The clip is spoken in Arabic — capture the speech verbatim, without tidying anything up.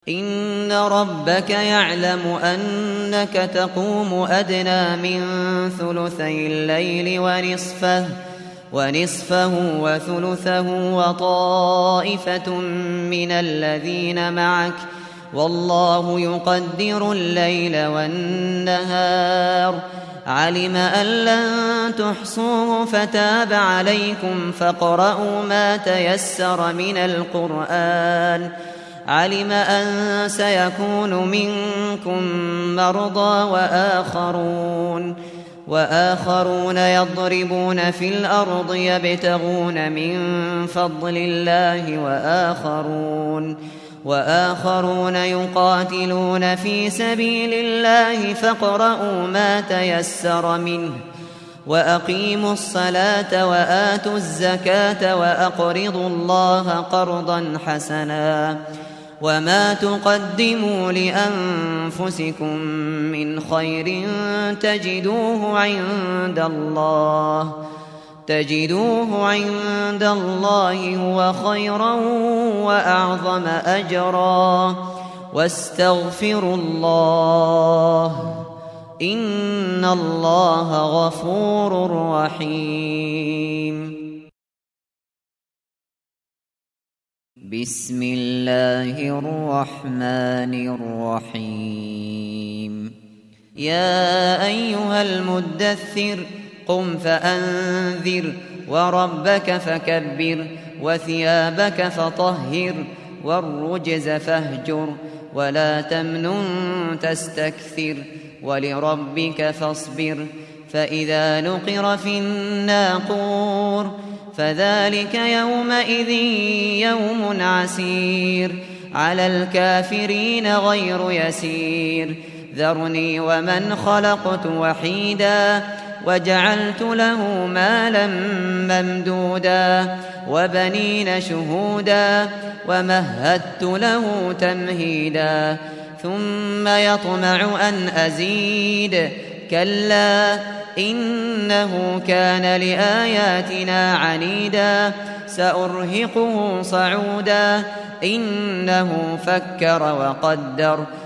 إن ربك يعلم أنك تقوم أدنى من ثلثي الليل ونصفه ونصفه وثلثه وطائفة من الذين معك والله يقدر الليل والنهار علم أن لن تحصوه فتاب عليكم فاقرؤوا ما تيسر من القرآن علم أن سيكون منكم مرضى وآخرون وآخرون يضربون في الأرض يبتغون من فضل الله وآخرون وآخرون يقاتلون في سبيل الله فاقرؤوا ما تيسر منه وأقيموا الصلاة وآتوا الزكاة وأقرضوا الله قرضا حسنا وما تقدموا لأنفسكم من خير تجدوه عند الله تجدوه عند الله هو خيرا وأعظم أجرا واستغفروا الله إن الله غفور رحيم. بسم الله الرحمن الرحيم. يا أيها المدثر قم فأنذر وربك فكبر وثيابك فطهر والرجز فاهجر ولا تمنن تستكثر ولربك فاصبر فإذا نقر في الناقور فذلك يومئذ يوم عسير على الكافرين غير يسير ذرني ومن خلقت وحيدا وجعلت له مالا ممدودا وبنين شهودا ومهدت له تمهيدا ثم يطمع أن أزيد كلا إنه كان لآياتنا عنيدا سأرهقه صعودا إنه فكر وقدر